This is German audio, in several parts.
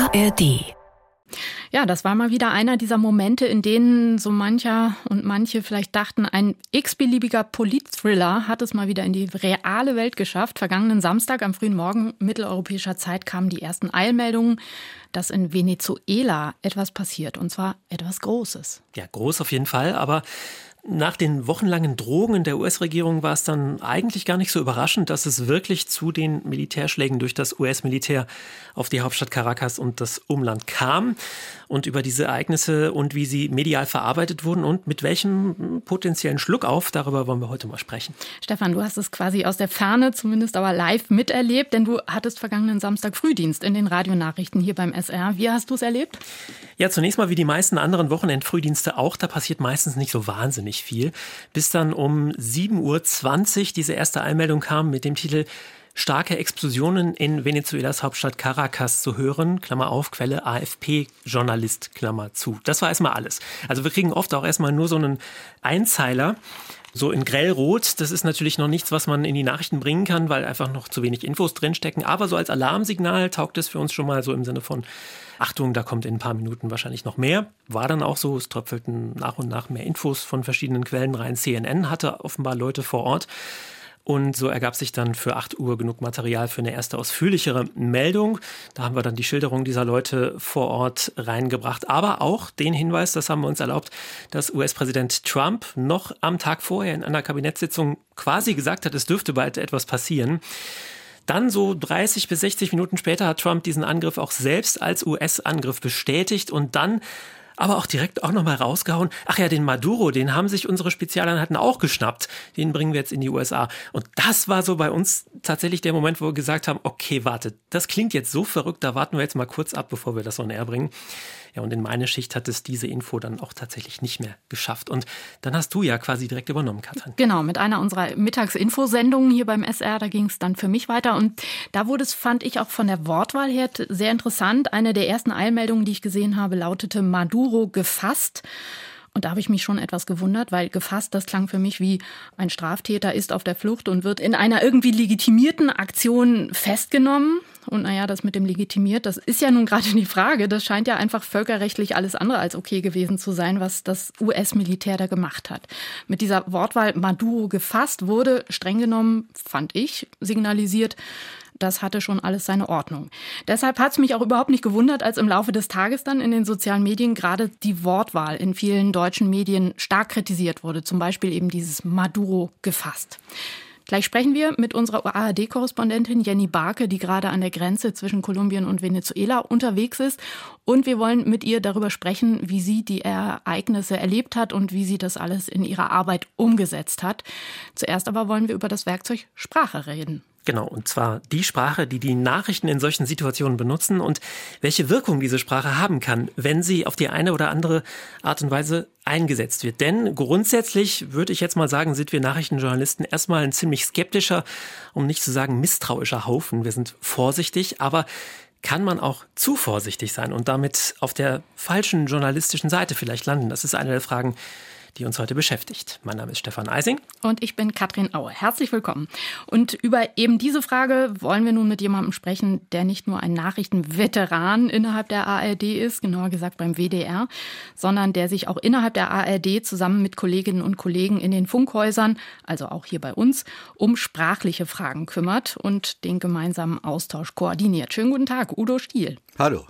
ARD. Ja, das war mal wieder einer dieser Momente, in denen so mancher und manche vielleicht dachten, ein x-beliebiger Politthriller hat es mal wieder in die reale Welt geschafft. Vergangenen Samstag am frühen Morgen mitteleuropäischer Zeit kamen die ersten Eilmeldungen, dass in Venezuela etwas passiert, und zwar etwas Großes. Ja, groß auf jeden Fall, aber nach den wochenlangen Drohungen der US-Regierung war es dann eigentlich gar nicht so überraschend, dass es wirklich zu den Militärschlägen durch das US-Militär auf die Hauptstadt Caracas und das Umland kam. Und über diese Ereignisse und wie sie medial verarbeitet wurden und mit welchem potenziellen Schluckauf, darüber wollen wir heute mal sprechen. Stefan, du hast es quasi aus der Ferne, zumindest aber live miterlebt, denn du hattest vergangenen Samstag Frühdienst in den Radionachrichten hier beim SR. Wie hast du es erlebt? Ja, zunächst mal wie die meisten anderen Wochenendfrühdienste auch, da passiert meistens nicht so wahnsinnig viel. Bis dann um 7:20 Uhr diese erste Einmeldung kam mit dem Titel „Starke Explosionen in Venezuelas Hauptstadt Caracas" zu hören, Klammer auf, Quelle AFP-Journalist, Klammer zu. Das war erstmal alles. Also wir kriegen oft auch erstmal nur so einen Einzeiler, so in grellrot. Das ist natürlich noch nichts, was man in die Nachrichten bringen kann, weil einfach noch zu wenig Infos drinstecken. Aber so als Alarmsignal taugt es für uns schon mal so im Sinne von: Achtung, da kommt in ein paar Minuten wahrscheinlich noch mehr. War dann auch so, es tröpfelten nach und nach mehr Infos von verschiedenen Quellen rein. CNN hatte offenbar Leute vor Ort. Und so ergab sich dann für 8 Uhr genug Material für eine erste ausführlichere Meldung. Da haben wir dann die Schilderung dieser Leute vor Ort reingebracht. Aber auch den Hinweis, das haben wir uns erlaubt, dass US-Präsident Trump noch am Tag vorher in einer Kabinettssitzung quasi gesagt hat, es dürfte bald etwas passieren. Dann so 30 bis 60 Minuten später hat Trump diesen Angriff auch selbst als US-Angriff bestätigt und dann aber auch direkt auch nochmal rausgehauen: Ach ja, den Maduro, den haben sich unsere Spezialeinheiten auch geschnappt. Den bringen wir jetzt in die USA. Und das war so bei uns tatsächlich der Moment, wo wir gesagt haben: Okay, warte, das klingt jetzt so verrückt, da warten wir jetzt mal kurz ab, bevor wir das on air bringen. Ja, und in meine Schicht hat es diese Info dann auch tatsächlich nicht mehr geschafft. Und dann hast du ja quasi direkt übernommen, Katrin. Genau, mit einer unserer Mittagsinfosendungen hier beim SR, da ging es dann für mich weiter. Und da wurde es, fand ich, auch von der Wortwahl her sehr interessant. Eine der ersten Eilmeldungen, die ich gesehen habe, lautete: Maduro gefasst. Und da habe ich mich schon etwas gewundert, weil gefasst, das klang für mich wie: ein Straftäter ist auf der Flucht und wird in einer irgendwie legitimierten Aktion festgenommen. Und naja, das mit dem legitimiert, das ist ja nun gerade die Frage. Das scheint ja einfach völkerrechtlich alles andere als okay gewesen zu sein, was das US-Militär da gemacht hat. Mit dieser Wortwahl Maduro gefasst wurde streng genommen, fand ich, signalisiert, das hatte schon alles seine Ordnung. Deshalb hat es mich auch überhaupt nicht gewundert, als im Laufe des Tages dann in den sozialen Medien gerade die Wortwahl in vielen deutschen Medien stark kritisiert wurde. Zum Beispiel eben dieses Maduro gefasst. Gleich sprechen wir mit unserer ARD-Korrespondentin Jenny Barke, die gerade an der Grenze zwischen Kolumbien und Venezuela unterwegs ist. Und wir wollen mit ihr darüber sprechen, wie sie die Ereignisse erlebt hat und wie sie das alles in ihrer Arbeit umgesetzt hat. Zuerst aber wollen wir über das Werkzeug Sprache reden. Genau, und zwar die Sprache, die die Nachrichten in solchen Situationen benutzen und welche Wirkung diese Sprache haben kann, wenn sie auf die eine oder andere Art und Weise eingesetzt wird. Denn grundsätzlich, würde ich jetzt mal sagen, sind wir Nachrichtenjournalisten erstmal ein ziemlich skeptischer, um nicht zu sagen misstrauischer Haufen. Wir sind vorsichtig, aber kann man auch zu vorsichtig sein und damit auf der falschen journalistischen Seite vielleicht landen? Das ist eine der Fragen, die uns heute beschäftigt. Mein Name ist Stefan Eising. Und ich bin Katrin Aue. Herzlich willkommen. Und über eben diese Frage wollen wir nun mit jemandem sprechen, der nicht nur ein Nachrichtenveteran innerhalb der ARD ist, genauer gesagt beim WDR, sondern der sich auch innerhalb der ARD zusammen mit Kolleginnen und Kollegen in den Funkhäusern, also auch hier bei uns, um sprachliche Fragen kümmert und den gemeinsamen Austausch koordiniert. Schönen guten Tag, Udo Stiel. Hallo.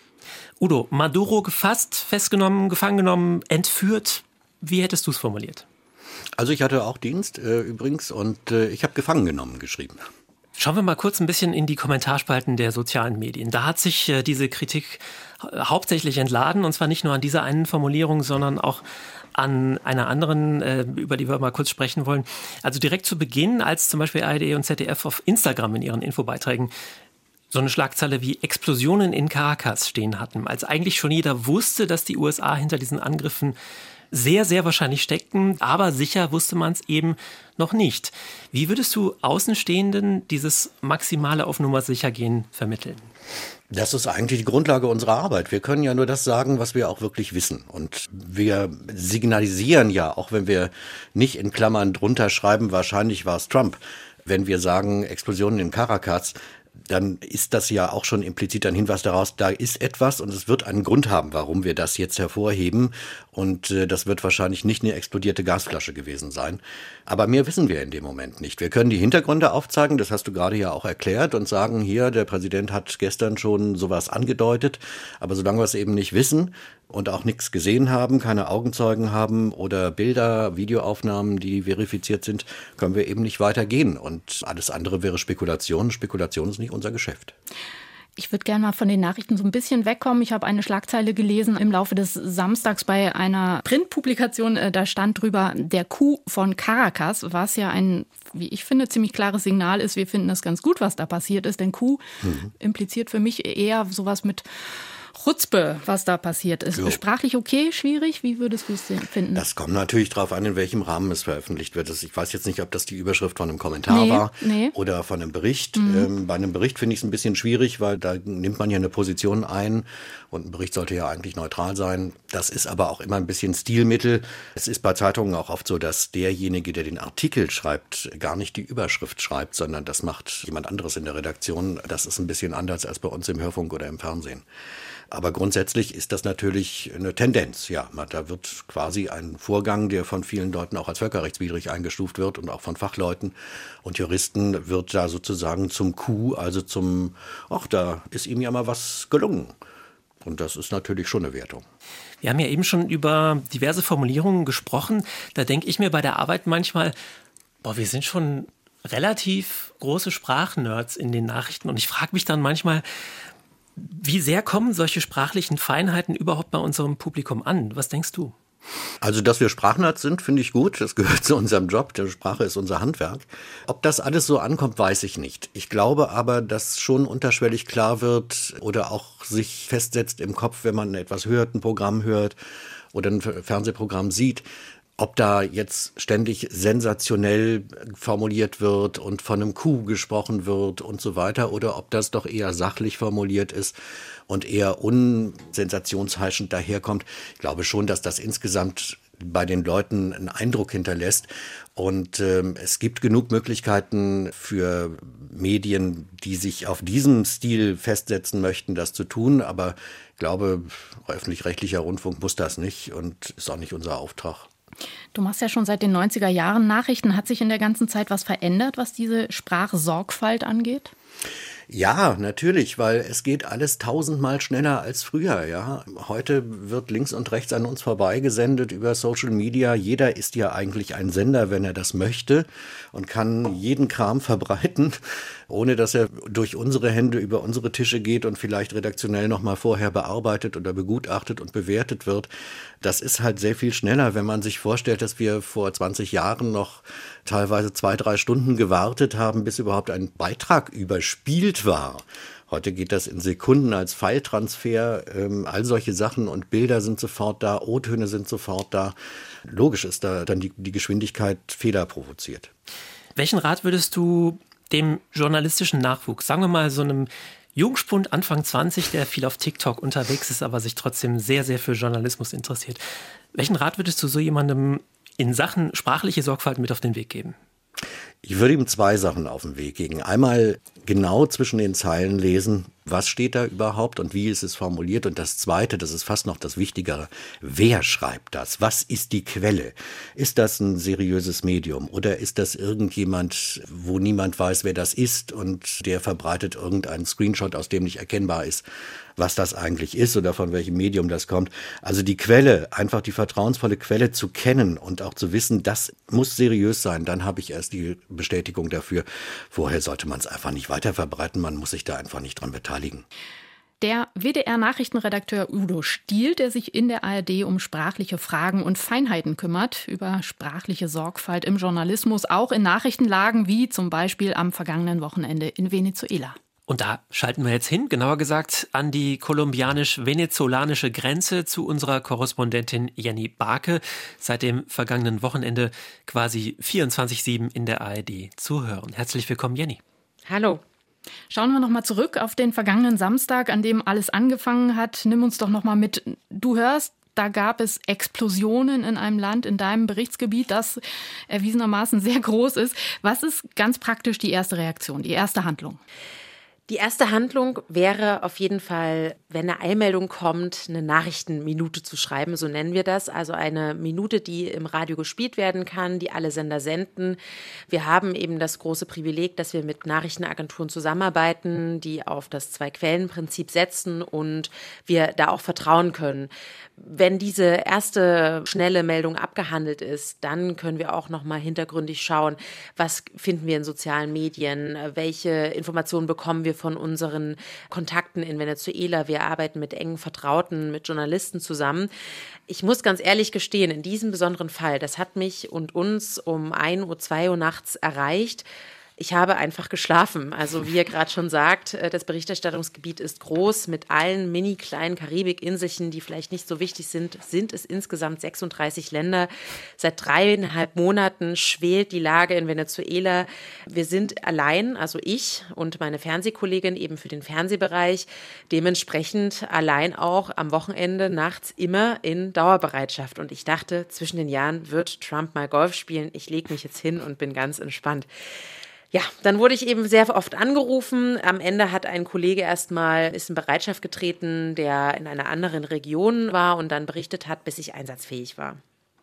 Udo, Maduro gefasst, festgenommen, gefangen genommen, entführt. Wie hättest du es formuliert? Also ich hatte auch Dienst übrigens und ich habe gefangen genommen geschrieben. Schauen wir mal kurz ein bisschen in die Kommentarspalten der sozialen Medien. Da hat sich diese Kritik hauptsächlich entladen, und zwar nicht nur an dieser einen Formulierung, sondern auch an einer anderen, über die wir mal kurz sprechen wollen. Also direkt zu Beginn, als zum Beispiel ARD und ZDF auf Instagram in ihren Infobeiträgen so eine Schlagzeile wie Explosionen in Caracas stehen hatten, als eigentlich schon jeder wusste, dass die USA hinter diesen Angriffen sehr, sehr wahrscheinlich steckten, aber sicher wusste man es eben noch nicht. Wie würdest du Außenstehenden dieses maximale auf Nummer sicher gehen vermitteln? Das ist eigentlich die Grundlage unserer Arbeit. Wir können ja nur das sagen, was wir auch wirklich wissen. Und wir signalisieren ja, auch wenn wir nicht in Klammern drunter schreiben, wahrscheinlich war es Trump, wenn wir sagen Explosionen in Caracas, dann ist das ja auch schon implizit ein Hinweis daraus, da ist etwas und es wird einen Grund haben, warum wir das jetzt hervorheben. Und das wird wahrscheinlich nicht eine explodierte Gasflasche gewesen sein. Aber mehr wissen wir in dem Moment nicht. Wir können die Hintergründe aufzeigen, das hast du gerade ja auch erklärt, und sagen, hier, der Präsident hat gestern schon sowas angedeutet. Aber solange wir es eben nicht wissen und auch nichts gesehen haben, keine Augenzeugen haben oder Bilder, Videoaufnahmen, die verifiziert sind, können wir eben nicht weitergehen. Und alles andere wäre Spekulation. Spekulation ist nicht unser Geschäft. Ich würde gerne mal von den Nachrichten so ein bisschen wegkommen. Ich habe eine Schlagzeile gelesen im Laufe des Samstags bei einer Printpublikation. Da stand drüber, der Coup von Caracas, was ja ein, wie ich finde, ziemlich klares Signal ist. Wir finden das ganz gut, was da passiert ist. Denn Coup impliziert für mich eher sowas mit Chutzpe, was da passiert ist. Jo. Sprachlich okay, schwierig? Wie würdest du es finden? Das kommt natürlich darauf an, in welchem Rahmen es veröffentlicht wird. Ich weiß jetzt nicht, ob das die Überschrift von einem Kommentar war oder von einem Bericht. Bei einem Bericht finde ich es ein bisschen schwierig, weil da nimmt man ja eine Position ein und ein Bericht sollte ja eigentlich neutral sein. Das ist aber auch immer ein bisschen Stilmittel. Es ist bei Zeitungen auch oft so, dass derjenige, der den Artikel schreibt, gar nicht die Überschrift schreibt, sondern das macht jemand anderes in der Redaktion. Das ist ein bisschen anders als bei uns im Hörfunk oder im Fernsehen. Aber grundsätzlich ist das natürlich eine Tendenz. Ja, da wird quasi ein Vorgang, der von vielen Leuten auch als völkerrechtswidrig eingestuft wird und auch von Fachleuten und Juristen, wird da sozusagen zum Coup, also zum, da ist ihm ja mal was gelungen. Und das ist natürlich schon eine Wertung. Wir haben ja eben schon über diverse Formulierungen gesprochen. Da denke ich mir bei der Arbeit manchmal, wir sind schon relativ große Sprachnerds in den Nachrichten. Und ich frage mich dann manchmal, wie sehr kommen solche sprachlichen Feinheiten überhaupt bei unserem Publikum an? Was denkst du? Also, dass wir Sprachnerds sind, finde ich gut. Das gehört zu unserem Job. Die Sprache ist unser Handwerk. Ob das alles so ankommt, weiß ich nicht. Ich glaube aber, dass schon unterschwellig klar wird oder auch sich festsetzt im Kopf, wenn man etwas hört, ein Programm hört oder ein Fernsehprogramm sieht, ob da jetzt ständig sensationell formuliert wird und von einem Coup gesprochen wird und so weiter oder ob das doch eher sachlich formuliert ist und eher unsensationsheischend daherkommt. Ich glaube schon, dass das insgesamt bei den Leuten einen Eindruck hinterlässt. Und es gibt genug Möglichkeiten für Medien, die sich auf diesem Stil festsetzen möchten, das zu tun. Aber ich glaube, öffentlich-rechtlicher Rundfunk muss das nicht und ist auch nicht unser Auftrag. Du machst ja schon seit den 90er Jahren Nachrichten. Hat sich in der ganzen Zeit was verändert, was diese Sprachsorgfalt angeht? Ja, natürlich, weil es geht alles 1000-mal schneller als früher. Ja, heute wird links und rechts an uns vorbeigesendet über Social Media. Jeder ist ja eigentlich ein Sender, wenn er das möchte und kann jeden Kram verbreiten, ohne dass er durch unsere Hände über unsere Tische geht und vielleicht redaktionell noch mal vorher bearbeitet oder begutachtet und bewertet wird. Das ist halt sehr viel schneller, wenn man sich vorstellt, dass wir vor 20 Jahren noch teilweise 2-3 Stunden gewartet haben, bis überhaupt ein Beitrag überspielt war. Heute geht das in Sekunden als File-Transfer, all solche Sachen und Bilder sind sofort da, O-Töne sind sofort da. Logisch ist da dann die Geschwindigkeit Fehler provoziert. Welchen Rat würdest du dem journalistischen Nachwuchs, sagen wir mal so einem Jungspund Anfang 20, der viel auf TikTok unterwegs ist, aber sich trotzdem sehr, sehr für Journalismus interessiert. Welchen Rat würdest du so jemandem in Sachen sprachliche Sorgfalt mit auf den Weg geben? Ich würde ihm 2 Sachen auf den Weg geben. Einmal genau zwischen den Zeilen lesen, was steht da überhaupt und wie ist es formuliert. Und das Zweite, das ist fast noch das Wichtigere, wer schreibt das? Was ist die Quelle? Ist das ein seriöses Medium oder ist das irgendjemand, wo niemand weiß, wer das ist und der verbreitet irgendeinen Screenshot, aus dem nicht erkennbar ist, was das eigentlich ist oder von welchem Medium das kommt. Also die Quelle, einfach die vertrauensvolle Quelle zu kennen und auch zu wissen, das muss seriös sein, dann habe ich erst die Bestätigung dafür. Vorher sollte man es einfach nicht weiter verbreiten, man muss sich da einfach nicht dran beteiligen. Der WDR-Nachrichtenredakteur Udo Stiel, der sich in der ARD um sprachliche Fragen und Feinheiten kümmert, über sprachliche Sorgfalt im Journalismus, auch in Nachrichtenlagen wie zum Beispiel am vergangenen Wochenende in Venezuela. Und da schalten wir jetzt hin, genauer gesagt an die kolumbianisch-venezolanische Grenze zu unserer Korrespondentin Jenny Barke, seit dem vergangenen Wochenende quasi 24/7 in der ARD zu hören. Herzlich willkommen, Jenny. Hallo. Schauen wir noch mal zurück auf den vergangenen Samstag, an dem alles angefangen hat. Nimm uns doch noch mal mit. Du hörst, da gab es Explosionen in einem Land, in deinem Berichtsgebiet, das erwiesenermaßen sehr groß ist. Was ist ganz praktisch die erste Reaktion, die erste Handlung? Die erste Handlung wäre auf jeden Fall, wenn eine Eilmeldung kommt, eine Nachrichtenminute zu schreiben, so nennen wir das. Also eine Minute, die im Radio gespielt werden kann, die alle Sender senden. Wir haben eben das große Privileg, dass wir mit Nachrichtenagenturen zusammenarbeiten, die auf das Zwei-Quellen-Prinzip setzen und wir da auch vertrauen können. Wenn diese erste schnelle Meldung abgehandelt ist, dann können wir auch noch mal hintergründig schauen, was finden wir in sozialen Medien, welche Informationen bekommen wir von unseren Kontakten in Venezuela. Wir arbeiten mit engen Vertrauten, mit Journalisten zusammen. Ich muss ganz ehrlich gestehen, in diesem besonderen Fall, das hat mich und uns um 1 Uhr, 2 Uhr nachts erreicht. Ich habe einfach geschlafen. Also wie ihr gerade schon sagt, das Berichterstattungsgebiet ist groß. Mit allen mini kleinen Karibikinselchen, die vielleicht nicht so wichtig sind, sind es insgesamt 36 Länder. Seit 3,5 Monaten schwelt die Lage in Venezuela. Wir sind allein, also ich und meine Fernsehkollegin eben für den Fernsehbereich, dementsprechend allein auch am Wochenende nachts immer in Dauerbereitschaft. Und ich dachte, zwischen den Jahren wird Trump mal Golf spielen. Ich lege mich jetzt hin und bin ganz entspannt. Ja, dann wurde ich eben sehr oft angerufen. Am Ende hat ein Kollege ist in Bereitschaft getreten, der in einer anderen Region war und dann berichtet hat, bis ich einsatzfähig war.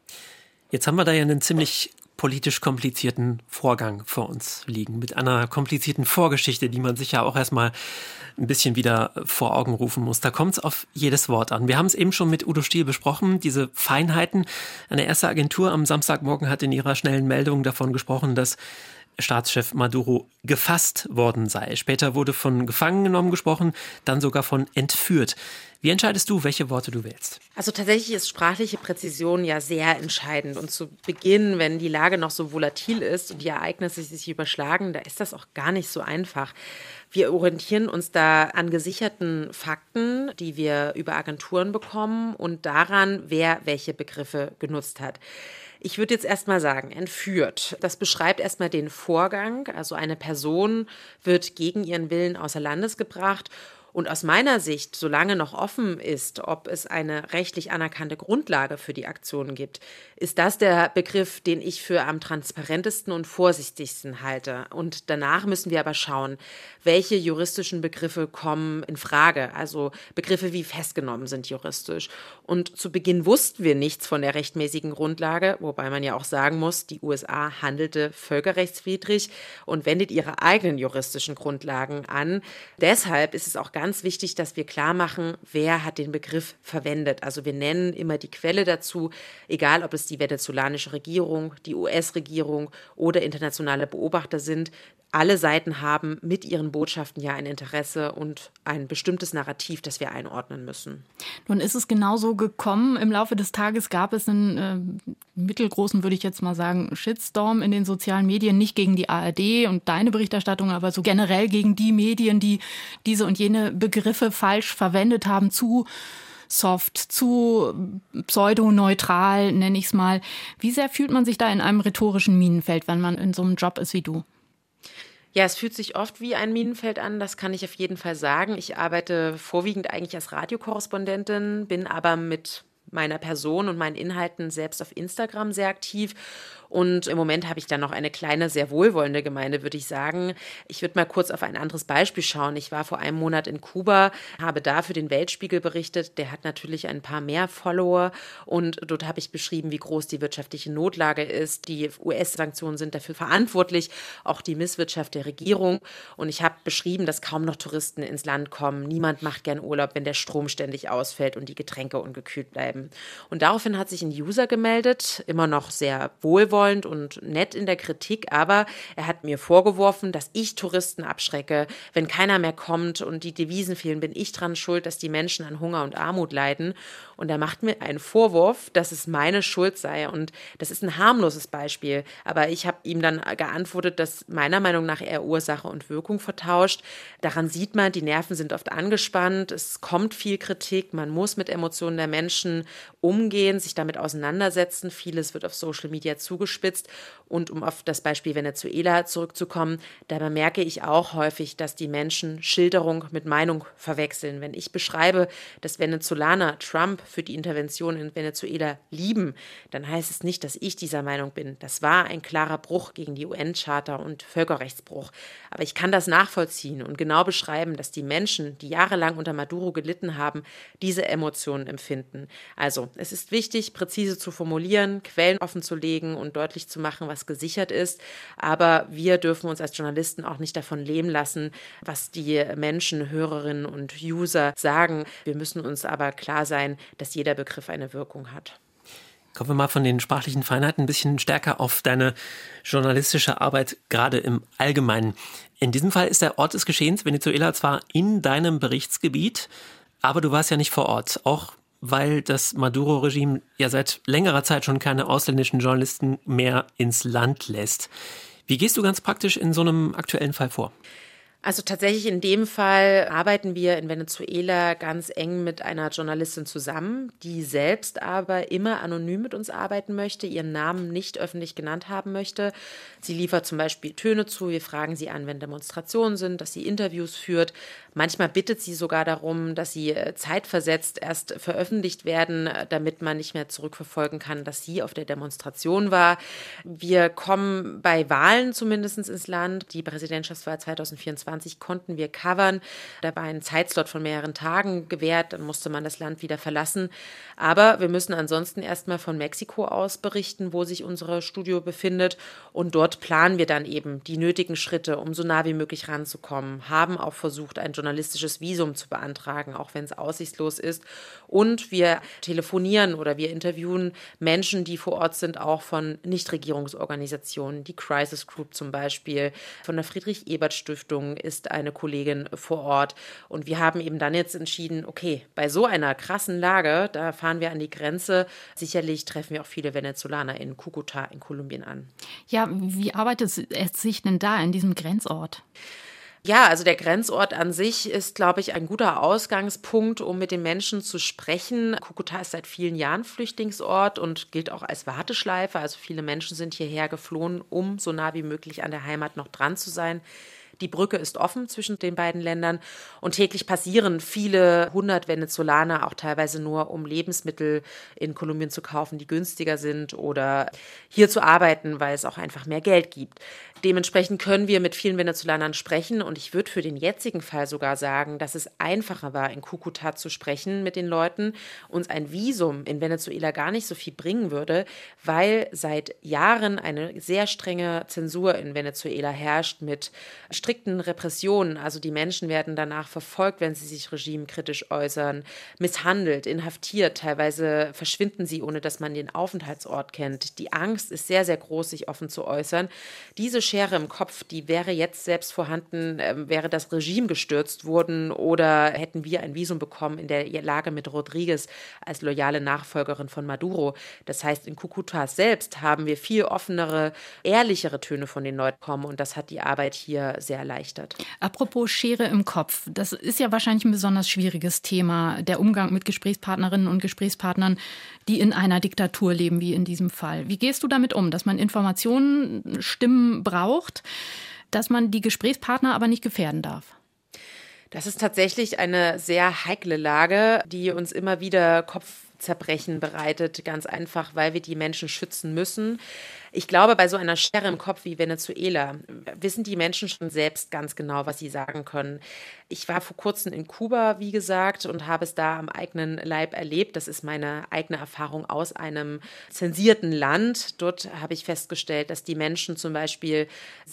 Jetzt haben wir da ja einen ziemlich politisch komplizierten Vorgang vor uns liegen, mit einer komplizierten Vorgeschichte, die man sich ja auch erstmal ein bisschen wieder vor Augen rufen muss. Da kommt es auf jedes Wort an. Wir haben es eben schon mit Udo Stiel besprochen, diese Feinheiten. Eine erste Agentur am Samstagmorgen hat in ihrer schnellen Meldung davon gesprochen, dass Staatschef Maduro gefasst worden sei. Später wurde von gefangen genommen gesprochen, dann sogar von entführt. Wie entscheidest du, welche Worte du wählst? Also tatsächlich ist sprachliche Präzision ja sehr entscheidend. Und zu Beginn, wenn die Lage noch so volatil ist und die Ereignisse sich überschlagen, da ist das auch gar nicht so einfach. Wir orientieren uns da an gesicherten Fakten, die wir über Agenturen bekommen und daran, wer welche Begriffe genutzt hat. Ich würde jetzt erstmal sagen, entführt. Das beschreibt erstmal den Vorgang. Also eine Person wird gegen ihren Willen außer Landes gebracht. Und aus meiner Sicht, solange noch offen ist, ob es eine rechtlich anerkannte Grundlage für die Aktionen gibt, ist das der Begriff, den ich für am transparentesten und vorsichtigsten halte. Und danach müssen wir aber schauen, welche juristischen Begriffe kommen in Frage. Also Begriffe wie festgenommen sind juristisch. Und zu Beginn wussten wir nichts von der rechtmäßigen Grundlage, wobei man ja auch sagen muss, die USA handelte völkerrechtswidrig und wendet ihre eigenen juristischen Grundlagen an. Deshalb ist es auch ganz wichtig, dass wir klar machen, wer hat den Begriff verwendet. Also wir nennen immer die Quelle dazu, egal ob es die venezolanische Regierung, die US-Regierung oder internationale Beobachter sind. Alle Seiten haben mit ihren Botschaften ja ein Interesse und ein bestimmtes Narrativ, das wir einordnen müssen. Nun ist es genauso gekommen. Im Laufe des Tages gab es einen mittelgroßen, würde ich jetzt mal sagen, Shitstorm in den sozialen Medien, nicht gegen die ARD und deine Berichterstattung, aber so generell gegen die Medien, die diese und jene Begriffe falsch verwendet haben, zu soft, zu pseudoneutral, nenne ich es mal. Wie sehr fühlt man sich da in einem rhetorischen Minenfeld, wenn man in so einem Job ist wie du? Ja, es fühlt sich oft wie ein Minenfeld an, das kann ich auf jeden Fall sagen. Ich arbeite vorwiegend eigentlich als Radiokorrespondentin, bin aber mit meiner Person und meinen Inhalten selbst auf Instagram sehr aktiv. Und im Moment habe ich dann noch eine kleine, sehr wohlwollende Gemeinde, würde ich sagen. Ich würde mal kurz auf ein anderes Beispiel schauen. Ich war vor einem Monat in Kuba, habe da für den Weltspiegel berichtet. Der hat natürlich ein paar mehr Follower. Und dort habe ich beschrieben, wie groß die wirtschaftliche Notlage ist. Die US-Sanktionen sind dafür verantwortlich, auch die Misswirtschaft der Regierung. Und ich habe beschrieben, dass kaum noch Touristen ins Land kommen. Niemand macht gern Urlaub, wenn der Strom ständig ausfällt und die Getränke ungekühlt bleiben. Und daraufhin hat sich ein User gemeldet, immer noch sehr wohlwollend und nett in der Kritik, aber er hat mir vorgeworfen, dass ich Touristen abschrecke. Wenn keiner mehr kommt und die Devisen fehlen, bin ich dran schuld, dass die Menschen an Hunger und Armut leiden. Und er macht mir einen Vorwurf, dass es meine Schuld sei. Und das ist ein harmloses Beispiel. Aber ich habe ihm dann geantwortet, dass meiner Meinung nach er Ursache und Wirkung vertauscht. Daran sieht man, die Nerven sind oft angespannt. Es kommt viel Kritik. Man muss mit Emotionen der Menschen umgehen, sich damit auseinandersetzen. Vieles wird auf Social Media zugeschrieben. zugespitzt. Und um auf das Beispiel Venezuela zurückzukommen, da bemerke ich auch häufig, dass die Menschen Schilderung mit Meinung verwechseln. Wenn ich beschreibe, dass Venezolaner Trump für die Intervention in Venezuela lieben, dann heißt es nicht, dass ich dieser Meinung bin. Das war ein klarer Bruch gegen die UN-Charta und Völkerrechtsbruch. Aber ich kann das nachvollziehen und genau beschreiben, dass die Menschen, die jahrelang unter Maduro gelitten haben, diese Emotionen empfinden. Also, es ist wichtig, präzise zu formulieren, Quellen offenzulegen und deutlich zu machen, was gesichert ist. Aber wir dürfen uns als Journalisten auch nicht davon lähmen lassen, was die Menschen, Hörerinnen und User sagen. Wir müssen uns aber klar sein, dass jeder Begriff eine Wirkung hat. Kommen wir mal von den sprachlichen Feinheiten ein bisschen stärker auf deine journalistische Arbeit, gerade im Allgemeinen. In diesem Fall ist der Ort des Geschehens, Venezuela, zwar in deinem Berichtsgebiet, aber du warst ja nicht vor Ort, auch weil das Maduro-Regime ja seit längerer Zeit schon keine ausländischen Journalisten mehr ins Land lässt. Wie gehst du ganz praktisch in so einem aktuellen Fall vor? Also tatsächlich in dem Fall arbeiten wir in Venezuela ganz eng mit einer Journalistin zusammen, die selbst aber immer anonym mit uns arbeiten möchte, ihren Namen nicht öffentlich genannt haben möchte. Sie liefert zum Beispiel Töne zu, wir fragen sie an, wenn Demonstrationen sind, dass sie Interviews führt. Manchmal bittet sie sogar darum, dass sie zeitversetzt erst veröffentlicht werden, damit man nicht mehr zurückverfolgen kann, dass sie auf der Demonstration war. Wir kommen bei Wahlen zumindest ins Land. Die Präsidentschaftswahl 2024 konnten wir covern. Da war ein Zeitslot von mehreren Tagen gewährt, dann musste man das Land wieder verlassen. Aber wir müssen ansonsten erstmal von Mexiko aus berichten, wo sich unser Studio befindet. Und dort planen wir dann eben die nötigen Schritte, um so nah wie möglich ranzukommen. Haben auch versucht, ein journalistisches Visum zu beantragen, auch wenn es aussichtslos ist. Und wir telefonieren oder wir interviewen Menschen, die vor Ort sind, auch von Nichtregierungsorganisationen, die Crisis Group zum Beispiel. Von der Friedrich-Ebert-Stiftung ist eine Kollegin vor Ort. Und wir haben eben dann jetzt entschieden, okay, bei so einer krassen Lage, da fahren wir an die Grenze. Sicherlich treffen wir auch viele Venezolaner in Cúcuta in Kolumbien an. Ja, wie arbeitet es sich denn da in diesem Grenzort? Ja, also der Grenzort an sich ist, glaube ich, ein guter Ausgangspunkt, um mit den Menschen zu sprechen. Cúcuta ist seit vielen Jahren Flüchtlingsort und gilt auch als Warteschleife. Also viele Menschen sind hierher geflohen, um so nah wie möglich an der Heimat noch dran zu sein. Die Brücke ist offen zwischen den beiden Ländern und täglich passieren viele 100 Venezolaner auch teilweise nur, um Lebensmittel in Kolumbien zu kaufen, die günstiger sind oder hier zu arbeiten, weil es auch einfach mehr Geld gibt. Dementsprechend können wir mit vielen Venezolanern sprechen und ich würde für den jetzigen Fall sogar sagen, dass es einfacher war, in Cúcuta zu sprechen mit den Leuten, uns ein Visum in Venezuela gar nicht so viel bringen würde, weil seit Jahren eine sehr strenge Zensur in Venezuela herrscht mit strikten Repressionen. Also die Menschen werden danach verfolgt, wenn sie sich regimekritisch äußern, misshandelt, inhaftiert. Teilweise verschwinden sie, ohne dass man den Aufenthaltsort kennt. Die Angst ist sehr, sehr groß, sich offen zu äußern. Diese Schere im Kopf, die wäre jetzt selbst vorhanden, wäre das Regime gestürzt worden oder hätten wir ein Visum bekommen in der Lage mit Rodriguez als loyale Nachfolgerin von Maduro. Das heißt, in Cúcuta selbst haben wir viel offenere, ehrlichere Töne von den Leuten bekommen und das hat die Arbeit hier sehr erleichtert. Apropos Schere im Kopf, das ist ja wahrscheinlich ein besonders schwieriges Thema, der Umgang mit Gesprächspartnerinnen und Gesprächspartnern, die in einer Diktatur leben, wie in diesem Fall. Wie gehst du damit um, dass man Informationen, Stimmen braucht, dass man die Gesprächspartner aber nicht gefährden darf? Das ist tatsächlich eine sehr heikle Lage, die uns immer wieder Kopfzerbrechen bereitet, ganz einfach, weil wir die Menschen schützen müssen. Ich glaube, bei so einer Schere im Kopf wie Venezuela wissen die Menschen schon selbst ganz genau, was sie sagen können. Ich war vor kurzem in Kuba, wie gesagt, und habe es da am eigenen Leib erlebt. Das ist meine eigene Erfahrung aus einem zensierten Land. Dort habe ich festgestellt, dass die Menschen zum Beispiel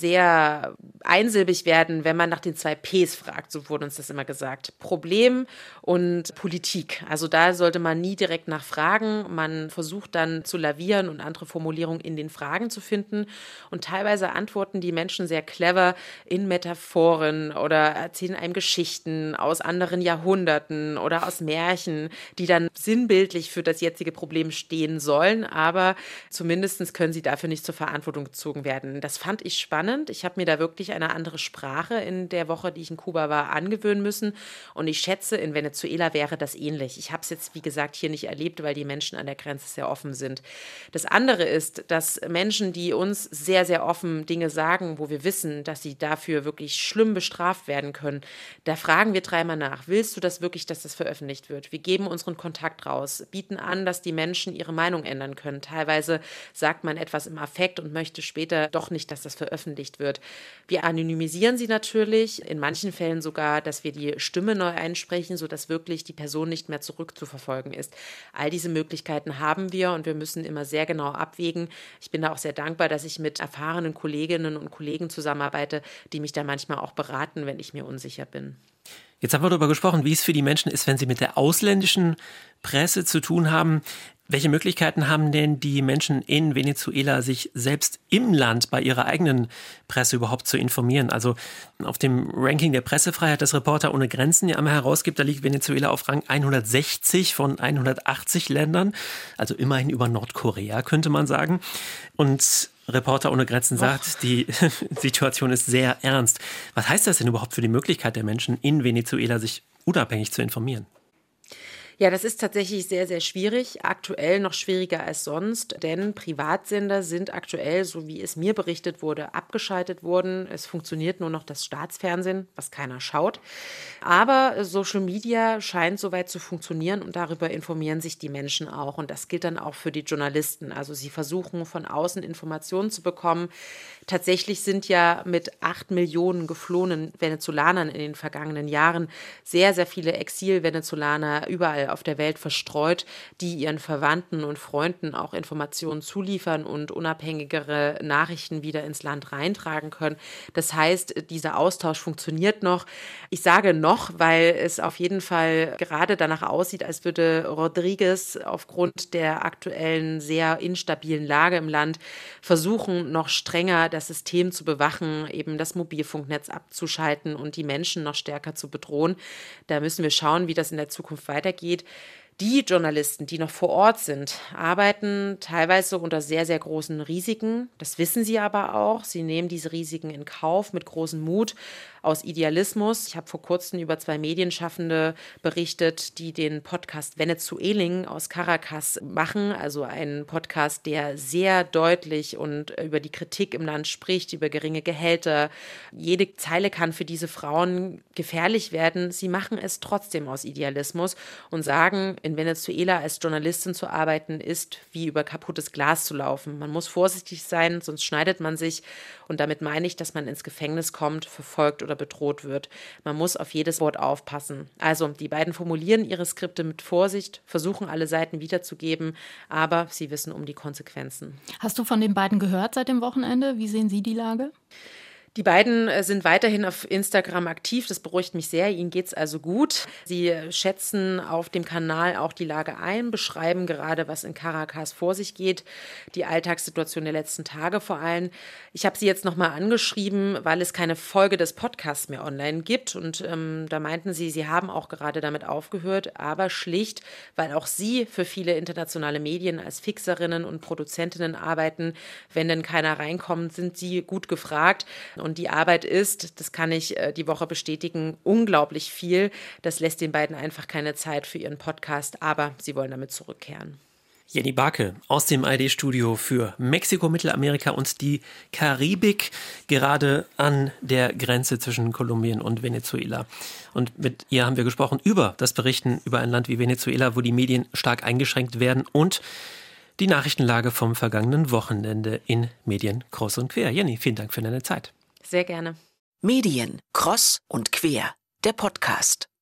sehr einsilbig werden, wenn man nach den 2 Ps fragt. So wurde uns das immer gesagt. Problem und Politik. Also da sollte man nie direkt nachfragen. Man versucht dann zu lavieren und andere Formulierungen in den Fragen zu finden. Und teilweise antworten die Menschen sehr clever in Metaphoren oder erzählen einem Geschichten aus anderen Jahrhunderten oder aus Märchen, die dann sinnbildlich für das jetzige Problem stehen sollen. Aber zumindest können sie dafür nicht zur Verantwortung gezogen werden. Das fand ich spannend. Ich habe mir da wirklich eine andere Sprache in der Woche, die ich in Kuba war, angewöhnen müssen. Und ich schätze, in Venezuela wäre das ähnlich. Ich habe es jetzt, wie gesagt, hier nicht erlebt, weil die Menschen an der Grenze sehr offen sind. Das andere ist, dass Menschen, die uns sehr, sehr offen Dinge sagen, wo wir wissen, dass sie dafür wirklich schlimm bestraft werden können, da fragen wir dreimal nach. Willst du das wirklich, dass das veröffentlicht wird? Wir geben unseren Kontakt raus, bieten an, dass die Menschen ihre Meinung ändern können. Teilweise sagt man etwas im Affekt und möchte später doch nicht, dass das veröffentlicht wird. Wir anonymisieren sie natürlich, in manchen Fällen sogar, dass wir die Stimme neu einsprechen, sodass wirklich die Person nicht mehr zurückzuverfolgen ist. All diese Möglichkeiten haben wir und wir müssen immer sehr genau abwägen. Ich bin da auch sehr dankbar, dass ich mit erfahrenen Kolleginnen und Kollegen zusammenarbeite, die mich da manchmal auch beraten, wenn ich mir unsicher bin. Jetzt haben wir darüber gesprochen, wie es für die Menschen ist, wenn sie mit der ausländischen Presse zu tun haben. Welche Möglichkeiten haben denn die Menschen in Venezuela, sich selbst im Land bei ihrer eigenen Presse überhaupt zu informieren? Also auf dem Ranking der Pressefreiheit, das Reporter ohne Grenzen ja einmal herausgibt, da liegt Venezuela auf Rang 160 von 180 Ländern, also immerhin über Nordkorea, könnte man sagen. Und Reporter ohne Grenzen sagt, die Situation ist sehr ernst. Was heißt das denn überhaupt für die Möglichkeit der Menschen in Venezuela, sich unabhängig zu informieren? Ja, das ist tatsächlich sehr, sehr schwierig. Aktuell noch schwieriger als sonst, denn Privatsender sind aktuell, so wie es mir berichtet wurde, abgeschaltet worden. Es funktioniert nur noch das Staatsfernsehen, was keiner schaut. Aber Social Media scheint soweit zu funktionieren und darüber informieren sich die Menschen auch. Und das gilt dann auch für die Journalisten. Also sie versuchen von außen Informationen zu bekommen. Tatsächlich sind ja mit 8 Millionen geflohenen Venezolanern in den vergangenen Jahren sehr, sehr viele Exil-Venezolaner überall auf der Welt verstreut, die ihren Verwandten und Freunden auch Informationen zuliefern und unabhängigere Nachrichten wieder ins Land reintragen können. Das heißt, dieser Austausch funktioniert noch. Ich sage noch, weil es auf jeden Fall gerade danach aussieht, als würde Rodriguez aufgrund der aktuellen sehr instabilen Lage im Land versuchen, noch strenger das System zu bewachen, eben das Mobilfunknetz abzuschalten und die Menschen noch stärker zu bedrohen. Da müssen wir schauen, wie das in der Zukunft weitergeht. Die Journalisten, die noch vor Ort sind, arbeiten teilweise unter sehr, sehr großen Risiken. Das wissen sie aber auch. Sie nehmen diese Risiken in Kauf mit großem Mut, aus Idealismus. Ich habe vor kurzem über 2 Medienschaffende berichtet, die den Podcast Venezueling aus Caracas machen. Also einen Podcast, der sehr deutlich und über die Kritik im Land spricht, über geringe Gehälter. Jede Zeile kann für diese Frauen gefährlich werden. Sie machen es trotzdem aus Idealismus und sagen, in Venezuela als Journalistin zu arbeiten, ist wie über kaputtes Glas zu laufen. Man muss vorsichtig sein, sonst schneidet man sich. Und damit meine ich, dass man ins Gefängnis kommt, verfolgt oder bedroht wird. Man muss auf jedes Wort aufpassen. Also die beiden formulieren ihre Skripte mit Vorsicht, versuchen alle Seiten wiederzugeben, aber sie wissen um die Konsequenzen. Hast du von den beiden gehört seit dem Wochenende? Wie sehen Sie die Lage? Die beiden sind weiterhin auf Instagram aktiv, das beruhigt mich sehr, ihnen geht's also gut. Sie schätzen auf dem Kanal auch die Lage ein, beschreiben gerade, was in Caracas vor sich geht, die Alltagssituation der letzten Tage vor allem. Ich habe sie jetzt nochmal angeschrieben, weil es keine Folge des Podcasts mehr online gibt und da meinten sie haben auch gerade damit aufgehört, aber schlicht, weil auch sie für viele internationale Medien als Fixerinnen und Produzentinnen arbeiten. Wenn denn keiner reinkommt, sind sie gut gefragt. Und die Arbeit ist, das kann ich die Woche bestätigen, unglaublich viel. Das lässt den beiden einfach keine Zeit für ihren Podcast, aber sie wollen damit zurückkehren. Jenny Barke aus dem ARD-Studio für Mexiko, Mittelamerika und die Karibik, gerade an der Grenze zwischen Kolumbien und Venezuela. Und mit ihr haben wir gesprochen über das Berichten über ein Land wie Venezuela, wo die Medien stark eingeschränkt werden und die Nachrichtenlage vom vergangenen Wochenende in Medien kreuz und quer. Jenny, vielen Dank für deine Zeit. Sehr gerne. Medien kreuz und quer, der Podcast.